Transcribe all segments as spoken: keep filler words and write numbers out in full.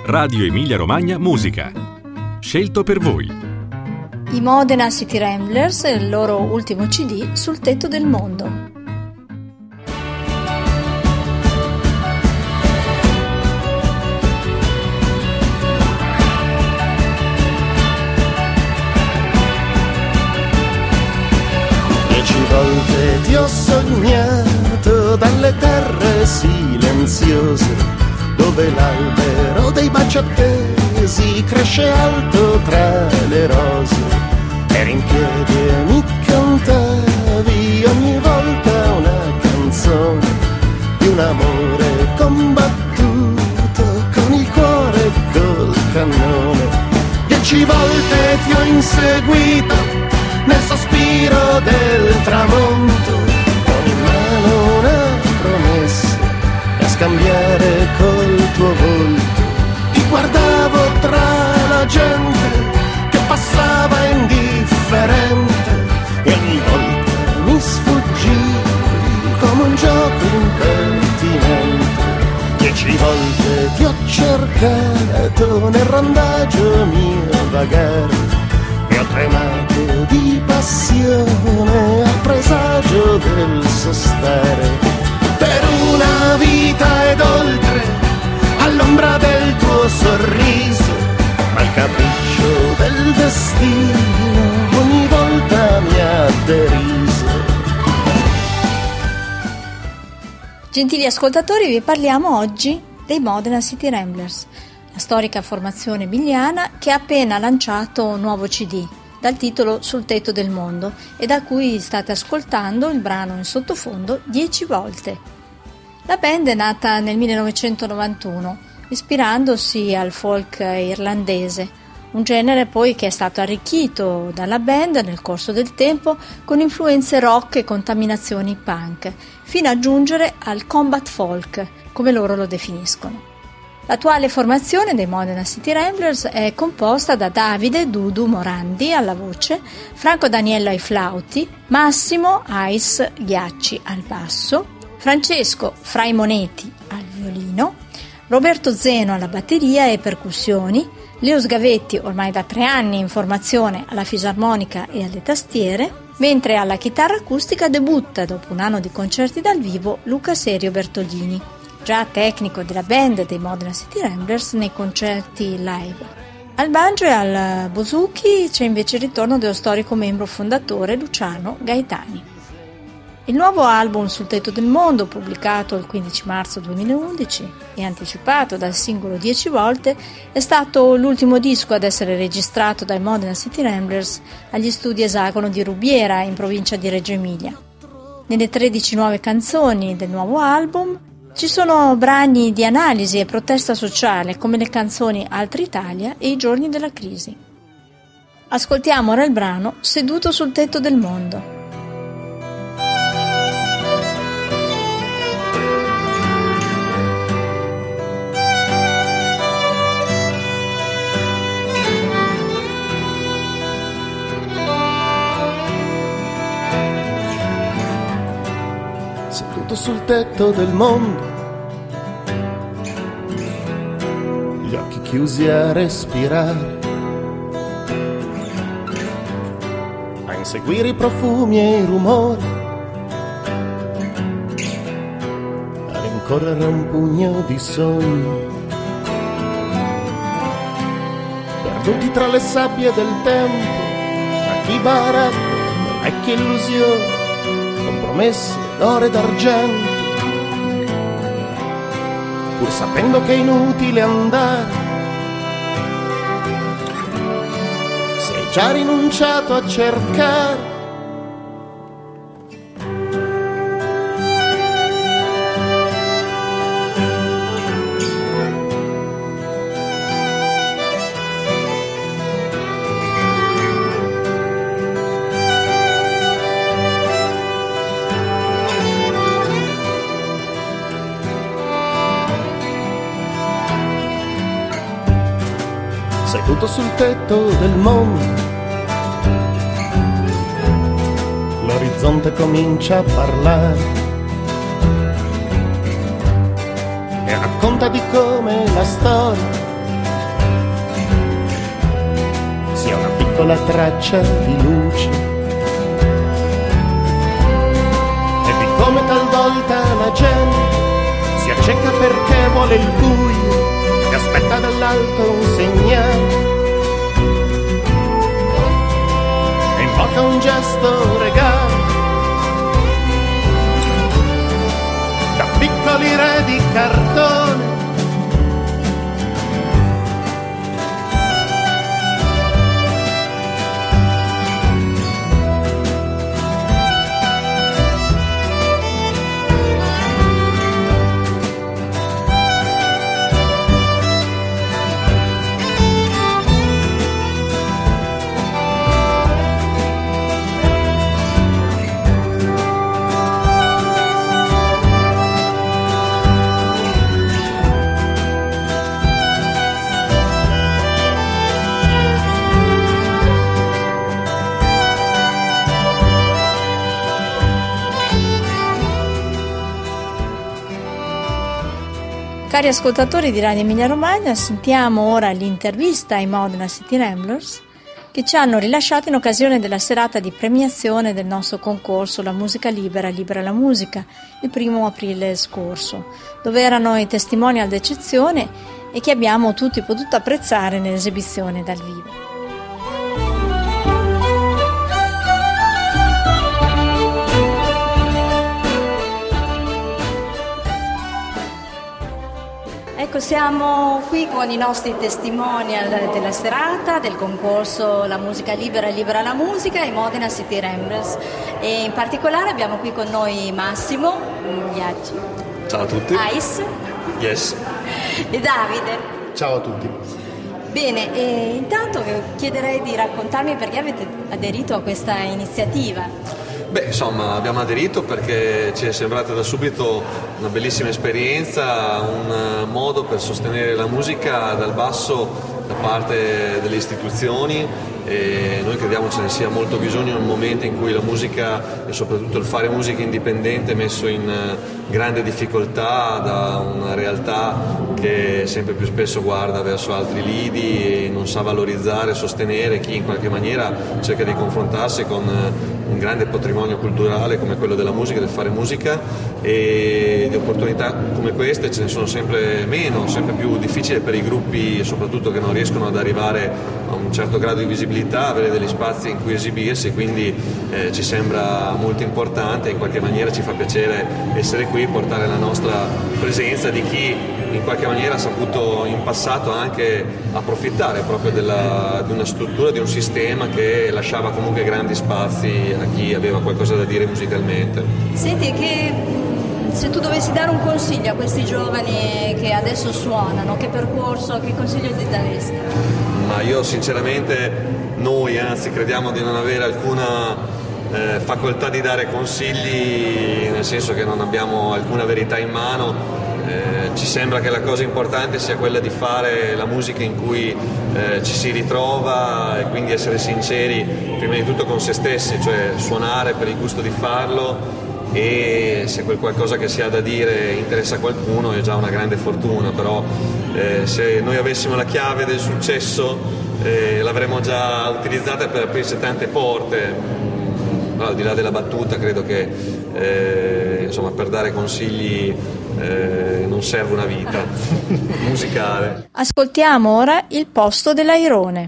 Radio Emilia Romagna Musica. Scelto per voi. I Modena City Ramblers e il loro ultimo C D Sul tetto del mondo. Dieci volte ti ho sognato dalle terre silenziose, dove l'albero dei baci attesi cresce alto tra le rose. Eri in piedi e mi cantavi ogni volta una canzone di un amore combattuto con il cuore e col cannone. Dieci volte ti ho inseguito nel sospiro del tramonto, con in mano una promessa da scambiare col tuo volto. Ti guardavo tra la gente che passava indifferente e ogni volta mi sfuggivi come un gioco impertinente. Dieci volte ti ho cercato nel randagio mio vagare e ho tremato di passione al presagio del suo stare. Per una vita ed oltre, all'ombra del tuo sorriso, ma il capriccio del destino ogni volta mi ha deriso. Gentili ascoltatori, vi parliamo oggi dei Modena City Ramblers, la storica formazione emiliana che ha appena lanciato un nuovo C D dal titolo Sul tetto del mondo e da cui state ascoltando il brano in sottofondo Dieci volte. La band è nata nel millenovecentonovantuno ispirandosi al folk irlandese, un genere poi che è stato arricchito dalla band nel corso del tempo con influenze rock e contaminazioni punk, fino a giungere al combat folk, come loro lo definiscono. L'attuale formazione dei Modena City Ramblers è composta da Davide Dudu Morandi alla voce, Franco Daniello ai flauti, Massimo Ice Ghiacci al basso, Francesco Frai Moneti al violino, Roberto Zeno alla batteria e percussioni, Leo Sgavetti ormai da tre anni in formazione alla fisarmonica e alle tastiere, mentre alla chitarra acustica debutta dopo un anno di concerti dal vivo Luca Serio Bertoglini, già tecnico della band dei Modena City Ramblers nei concerti live. Al banjo e al bouzouki c'è invece il ritorno dello storico membro fondatore Luciano Gaetani. Il nuovo album Sul tetto del mondo, pubblicato il quindici marzo duemilaundici e anticipato dal singolo Dieci volte, è stato l'ultimo disco ad essere registrato dai Modena City Ramblers agli studi Esagono di Rubiera, in provincia di Reggio Emilia. Nelle tredici nuove canzoni del nuovo album ci sono brani di analisi e protesta sociale come le canzoni Altra Italia e I giorni della crisi. Ascoltiamo ora il brano Seduto sul tetto del mondo. Seduto sul tetto del mondo, gli occhi chiusi a respirare, a inseguire i profumi e i rumori, a rincorrere un pugno di sogni, perduti tra le sabbie del tempo, a chi baratto, vecchie illusioni, compromessi d'oro e d'argento, pur sapendo che è inutile andare, sei già rinunciato a cercare. Seduto sul tetto del mondo, l'orizzonte comincia a parlare e racconta di come la storia piccola traccia di luce e di come talvolta la gente si acceca perché vuole il buio e aspetta dall'alto un segnale e invoca un gesto regalo da piccoli re di cartone. Cari ascoltatori di Radio Emilia Romagna, sentiamo ora l'intervista ai Modena City Ramblers che ci hanno rilasciato in occasione della serata di premiazione del nostro concorso La Musica Libera, Libera la Musica, il primo aprile scorso, dove erano i testimonial d'eccezione e che abbiamo tutti potuto apprezzare nell'esibizione dal vivo. Ecco, siamo qui con i nostri testimonial della serata, del concorso La Musica Libera, Libera la Musica e Modena City Ramblers. E in particolare abbiamo qui con noi Massimo Ghiacci. Ciao a tutti. Ice. Yes. E Davide. Ciao a tutti. Bene, e intanto chiederei di raccontarmi perché avete aderito a questa iniziativa. Beh, insomma, abbiamo aderito perché ci è sembrata da subito una bellissima esperienza, un modo per sostenere la musica dal basso da parte delle istituzioni, e noi crediamo ce ne sia molto bisogno in un momento in cui la musica e soprattutto il fare musica indipendente è messo in grande difficoltà da una realtà che sempre più spesso guarda verso altri lidi e non sa valorizzare e sostenere chi in qualche maniera cerca di confrontarsi con un grande patrimonio culturale come quello della musica, del fare musica, e di opportunità come queste ce ne sono sempre meno, sempre più difficile per i gruppi soprattutto che non riescono ad arrivare a un certo grado di visibilità, avere degli spazi in cui esibirsi, quindi eh, ci sembra molto importante, in qualche maniera ci fa piacere essere qui, portare la nostra presenza di chi in qualche maniera ha saputo in passato anche approfittare proprio della, di una struttura, di un sistema che lasciava comunque grandi spazi a chi aveva qualcosa da dire musicalmente. Senti, che se tu dovessi dare un consiglio a questi giovani che adesso suonano, che percorso, che consiglio ti daresti? Ma io sinceramente, noi anzi crediamo di non avere alcuna eh, facoltà di dare consigli, nel senso che non abbiamo alcuna verità in mano. Eh, ci sembra che la cosa importante sia quella di fare la musica in cui eh, ci si ritrova e quindi essere sinceri prima di tutto con se stessi, cioè suonare per il gusto di farlo, e se quel qualcosa che si ha da dire interessa a qualcuno è già una grande fortuna, però eh, se noi avessimo la chiave del successo eh, l'avremmo già utilizzata per aprirsi tante porte. Però al di là della battuta credo che eh, insomma, per dare consigli Eh, non serve una vita musicale. Ascoltiamo ora Il posto dell'airone.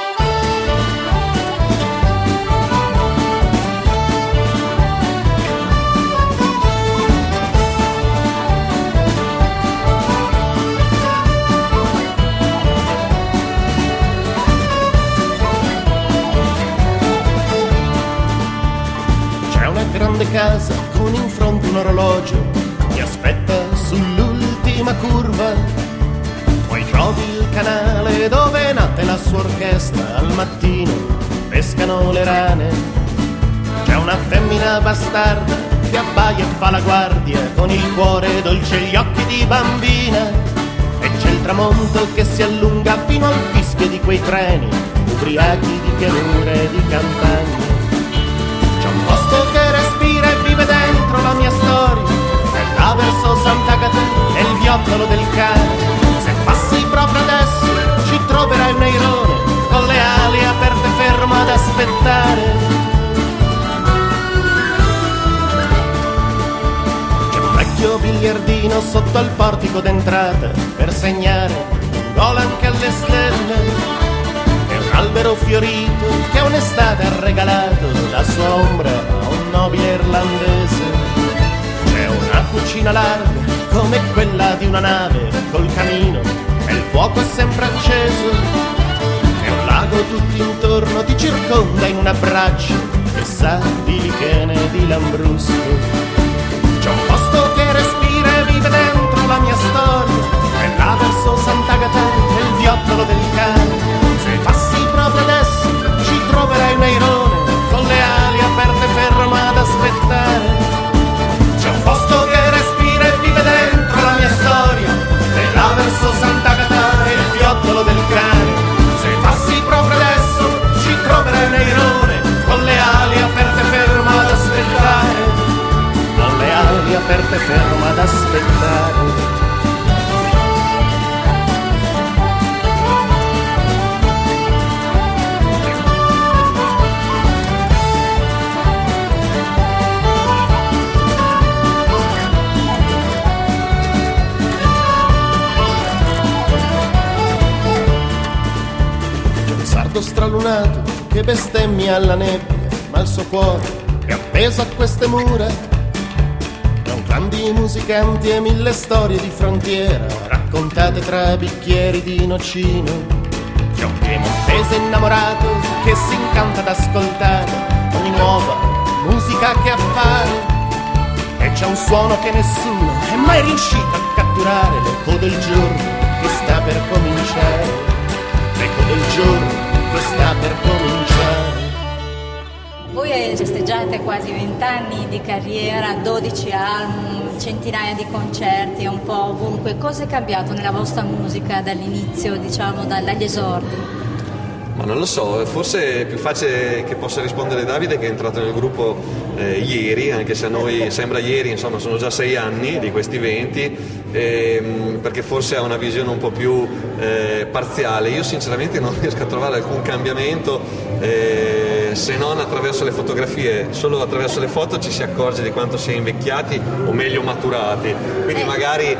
C'è una grande casa con in fronte un orologio, ti aspetta sull'ultima curva, poi trovi il canale dove è nata la sua orchestra, al mattino pescano le rane, c'è una femmina bastarda che abbaia e fa la guardia, con il cuore dolce e gli occhi di bambina, e c'è il tramonto che si allunga fino al fischio di quei treni, ubriachi di pianure e di campagne. C'è un posto che respira e vive dentro la mia storia, là verso Sant'Agata è il viottolo del cane. Se passi proprio adesso ci troverai un airone con le ali aperte fermo aspettare. C'è un vecchio biliardino sotto al portico d'entrata per segnare un gol anche alle stelle. È un albero fiorito che un'estate ha regalato la sua ombra a un nobile irlandese. C'è una cucina larga come quella di una nave col camino e il fuoco è sempre acceso. E un lago tutto intorno ti circonda in un abbraccio che sa di lichene e di lambrusco. C'è un posto che respira e vive dentro la mia storia, è là verso Sant'Agata e il viottolo del cane. Se passi proprio adesso ci troverai un airone con le ali aperte fermo ad aspettare. C'è un posto che respira e vive dentro la mia storia, è là verso Sant'Agata e il viottolo del cane. Se passi proprio adesso ci troverai un airone con le ali aperte fermo ad aspettare. Con le ali aperte fermo ad aspettare. Stralunato che bestemmia alla nebbia, ma il suo cuore è appeso a queste mura. È un clan di musicanti e mille storie di frontiera raccontate tra bicchieri di nocino. C'è un piemontese innamorato che si incanta ad ascoltare ogni nuova musica che appare. E c'è un suono che nessuno è mai riuscito a catturare, l'eco del giorno che sta per cominciare. L'eco del giorno che sta per cominciare. Voi festeggiate quasi vent'anni di carriera, dodici album, centinaia di concerti, un po' ovunque. Cosa è cambiato nella vostra musica dall'inizio, diciamo, dagli esordi? Ma non lo so, forse è più facile che possa rispondere Davide, che è entrato nel gruppo eh, ieri, anche se a noi sembra ieri, insomma sono già sei anni di questi venti, ehm, perché forse ha una visione un po' più eh, parziale. Io sinceramente non riesco a trovare alcun cambiamento, eh, se non attraverso le fotografie. Solo attraverso le foto ci si accorge di quanto si è invecchiati, o meglio maturati, quindi magari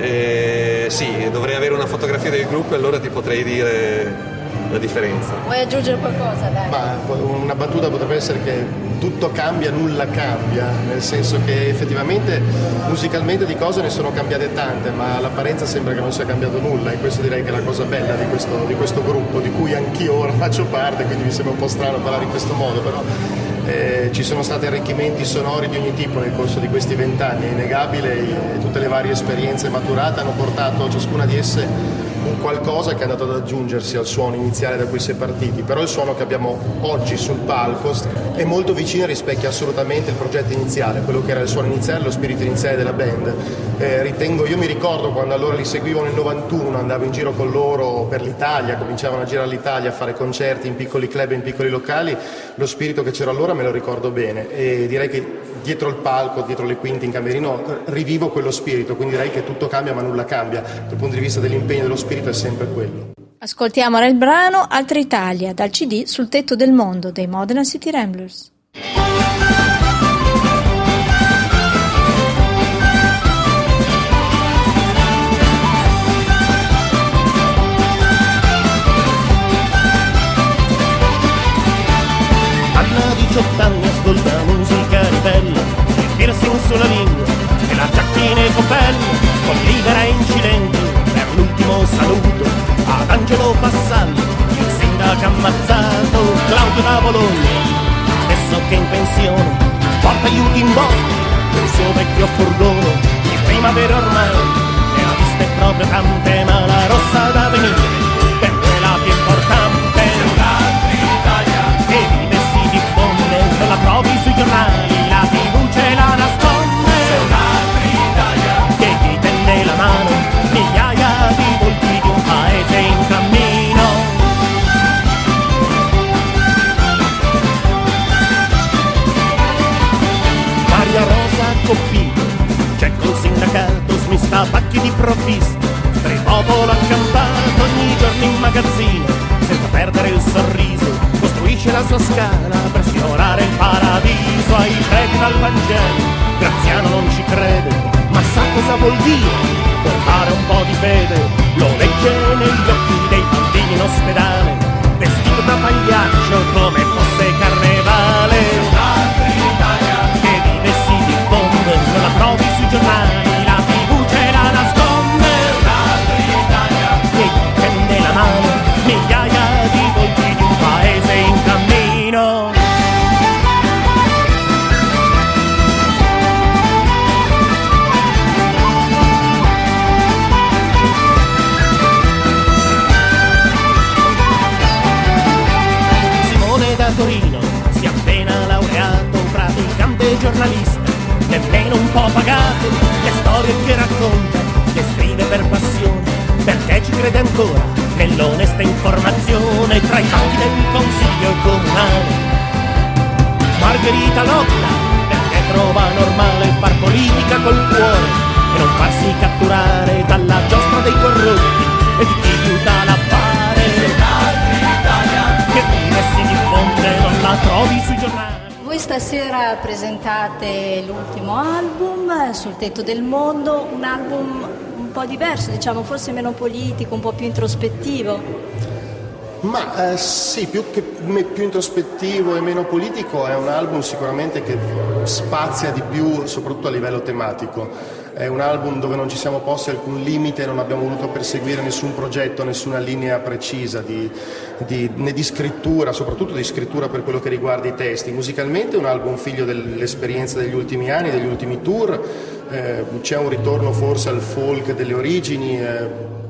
eh, sì, dovrei avere una fotografia del gruppo e allora ti potrei dire la differenza. Vuoi aggiungere qualcosa, dai? Ma una battuta potrebbe essere che tutto cambia, nulla cambia, nel senso che effettivamente musicalmente di cose ne sono cambiate tante, ma all'apparenza sembra che non sia cambiato nulla, e questo direi che è la cosa bella di questo, di questo gruppo, di cui anch'io ora faccio parte, quindi mi sembra un po' strano parlare in questo modo, però eh, ci sono stati arricchimenti sonori di ogni tipo nel corso di questi vent'anni, è innegabile, e tutte le varie esperienze maturate hanno portato ciascuna di esse un qualcosa che è andato ad aggiungersi al suono iniziale da cui si è partiti, però il suono che abbiamo oggi sul palco è molto vicino e rispecchia assolutamente il progetto iniziale, quello che era il suono iniziale, lo spirito iniziale della band. Eh, ritengo, io mi ricordo quando allora li seguivo nel novantuno, andavo in giro con loro per l'Italia, cominciavano a girare l'Italia, a fare concerti in piccoli club e in piccoli locali, lo spirito che c'era allora me lo ricordo bene, e direi che dietro il palco, dietro le quinte in camerino rivivo quello spirito, quindi direi che tutto cambia ma nulla cambia, dal punto di vista dell'impegno dello spirito è sempre quello. Ascoltiamo ora il brano Altra Italia dal C D Sul tetto del mondo dei Modena City Ramblers. Anna diciotto anni ascolta musica ribelle, il piercing sulla lingua e la giacchina e copelle, con libera incidente per l'ultimo saluto ad Angelo Vassalli, il sindaco ammazzato Claudio da Bologna, adesso che in pensione porta aiuti in bosco del suo vecchio furgone di primavera ormai, e la vista è proprio tante, ma la rossa da venire per me la più importante. C'è un'altra Italia che vive e si diffonde, non la trovi sui giornali, la fiducia e la nasconde. C'è un'altra Italia che ti tende la mano, migliaia di volti di un paese in cammino. Maria Rosa Coppino, c'è col sindacato, smista pacchi di provviste, per il popolo accampato ogni giorno in magazzino, senza perdere il sorriso, costruisce la sua scala per sfiorare il paradiso ai preti dal Vangelo. Graziano non ci crede, ma sa cosa vuol dire portare un po' di fede. Lo legge negli occhi dei bambini in ospedale, vestito da pagliaccio come fosse carnevale. Che vive si diffonde, non la trovi sui giornali, la tivù ce la nasconde. Che gli tende la mano, migliaia di volti di un paese in cammino. Da Torino si è appena laureato, praticante giornalista, nemmeno un po' pagato. Le storie che racconta, le scrive per passione, perché ci crede ancora nell'onesta informazione. Tra i banchi del consiglio comunale Margherita lotta perché trova normale far politica col cuore e non farsi catturare dalla giostra dei corrotti e di chi più dà la fare. Che vive si diffonde, non la trovi sui giornali. Voi stasera presentate l'ultimo album, Sul tetto del mondo, un album un po' diverso, diciamo, forse meno politico, un po' più introspettivo. Ma eh, sì, più che più introspettivo e meno politico, è un album sicuramente che spazia di più, soprattutto a livello tematico. È un album dove non ci siamo posti alcun limite, non abbiamo voluto perseguire nessun progetto, nessuna linea precisa di, di, né di scrittura, soprattutto di scrittura per quello che riguarda i testi. Musicalmente è un album figlio dell'esperienza degli ultimi anni, degli ultimi tour, eh, c'è un ritorno forse al folk delle origini, eh,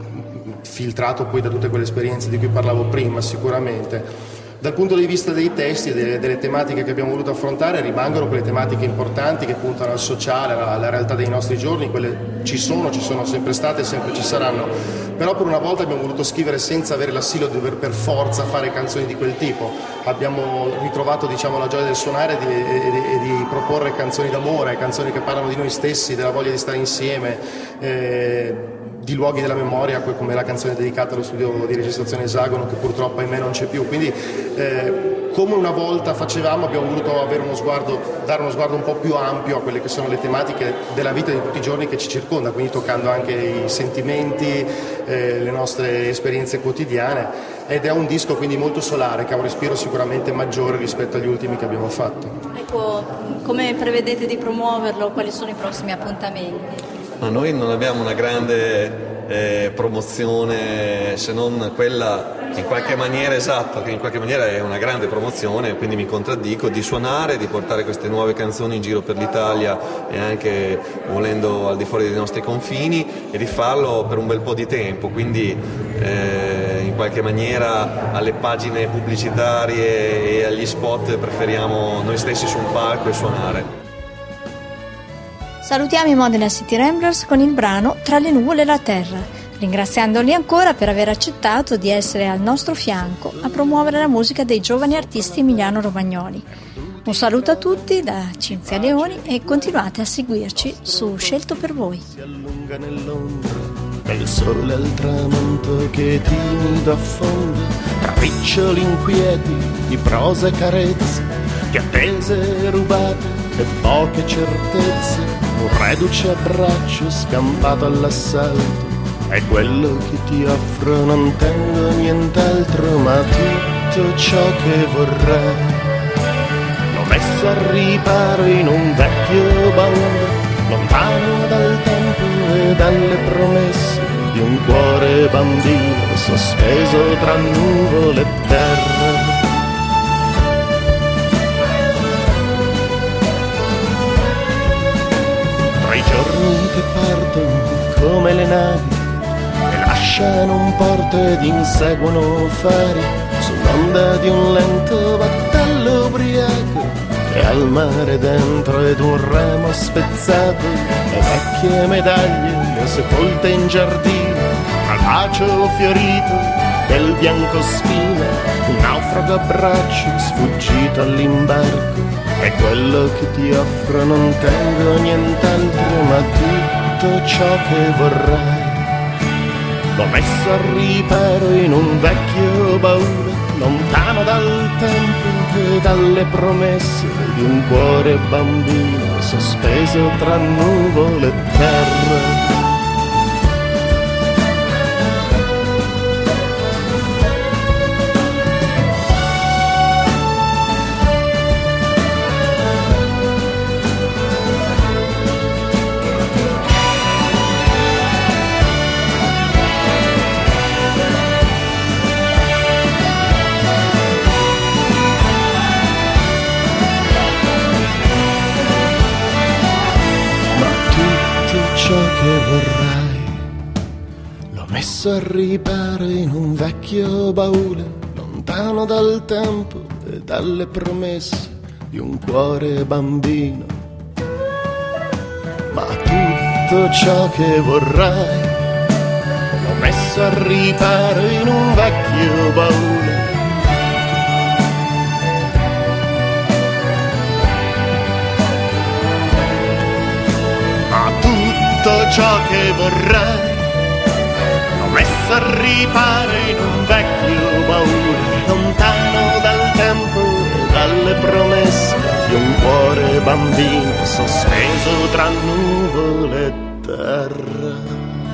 filtrato poi da tutte quelle esperienze di cui parlavo prima sicuramente. Dal punto di vista dei testi e delle, delle tematiche che abbiamo voluto affrontare, rimangono quelle tematiche importanti che puntano al sociale, alla, alla realtà dei nostri giorni. Quelle ci sono, ci sono sempre state e sempre ci saranno, però per una volta abbiamo voluto scrivere senza avere l'assilo di dover per forza fare canzoni di quel tipo. Abbiamo ritrovato, diciamo, la gioia del suonare e di, e di, di proporre canzoni d'amore, canzoni che parlano di noi stessi, della voglia di stare insieme, eh, di luoghi della memoria, come la canzone dedicata allo studio di registrazione Esagono, che purtroppo ahimè non c'è più. Quindi eh, come una volta facevamo, abbiamo voluto avere uno sguardo, dare uno sguardo un po' più ampio a quelle che sono le tematiche della vita di tutti i giorni che ci circonda, quindi toccando anche i sentimenti, eh, le nostre esperienze quotidiane, ed è un disco quindi molto solare, che ha un respiro sicuramente maggiore rispetto agli ultimi che abbiamo fatto. Ecco, come prevedete di promuoverlo? Quali sono i prossimi appuntamenti? Ma noi non abbiamo una grande eh, promozione, se non quella in qualche maniera, esatto, che in qualche maniera è una grande promozione, quindi mi contraddico, di suonare, di portare queste nuove canzoni in giro per l'Italia e anche volendo al di fuori dei nostri confini, e di farlo per un bel po' di tempo, quindi eh, in qualche maniera alle pagine pubblicitarie e agli spot preferiamo noi stessi su un palco e suonare. Salutiamo i Modena City Ramblers con il brano Tra le nuvole e la terra, ringraziandoli ancora per aver accettato di essere al nostro fianco a promuovere la musica dei giovani artisti emiliano-romagnoli. Un saluto a tutti da Cinzia Leoni e continuate a seguirci su Scelto per Voi. Si allunga nell'ombra del sole al tramonto che timido affonda tra riccioli inquieti di prosa e carezze, di attese rubate e poche certezze. Un reduce abbraccio scampato all'assalto è quello che ti offro, non tengo nient'altro ma tutto ciò che vorrei. L'ho messo a riparo in un vecchio baule, lontano dal tempo e dalle promesse di un cuore bambino sospeso tra nuvole e terra. I giorni che partono come le navi e lasciano un porto ed inseguono fari sull'onda di un lento battello ubriaco e al mare dentro ed un remo spezzato, le vecchie medaglie le sepolte in giardino, al bacio fiorito del bianco spino, un naufrago a braccio sfuggito all'imbarco. È quello che ti offro, non tengo nient'altro ma tutto ciò che vorrai. l'ho messo a riparo in un vecchio baule, lontano dal tempo e dalle promesse di un cuore bambino sospeso tra nuvole e terra. Messo a riparo in un vecchio baule, lontano dal tempo e dalle promesse di un cuore bambino. Ma tutto ciò che vorrai l'ho messo a riparo in un vecchio baule. Ma tutto ciò che vorrai messo a riparo in un vecchio baule, lontano dal tempo e dalle promesse di un cuore bambino sospeso tra nuvole e terra.